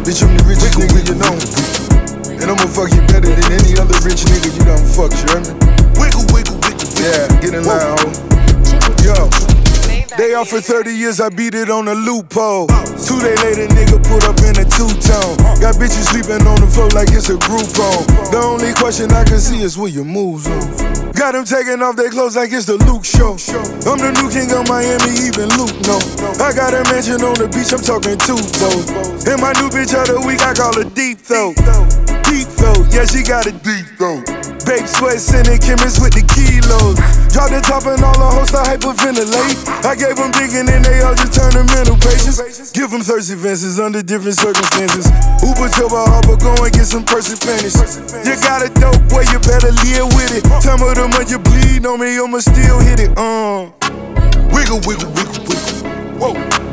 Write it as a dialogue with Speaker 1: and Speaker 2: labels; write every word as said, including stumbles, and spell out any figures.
Speaker 1: Bitch, I'm the richest nigga you know. And I'ma fuck you better than any other rich nigga you done fucked, you hear me? Wiggle, wiggle, wiggle. Yeah, get in line, ho. Yo. They offered thirty years, I beat it on a loophole. Two days later, nigga put up in a two-tone. Got bitches sleeping on the floor like it's a group home. The only question I can see is where your moves on. Got them taking off their clothes like it's the Luke show. I'm the new king of Miami, even Luke know. I got a mansion on the beach, I'm talking two toes. And my new bitch of the week, I call her Deep Throat. Deep Throat, yeah, she got a deep throat. Babe sweat, sending chemists with the kilos. Drop the top and all the hoes start hyperventilate. I gave them digging and they all just turned to mental patients. Give them thirsty fences under different circumstances. Uber to my harbor, go and get some person panties. You got a dope boy, you better live with it. Tell me the month you bleed on me, I'ma still hit it. Uh. Wiggle, wiggle, wiggle, wiggle. Whoa.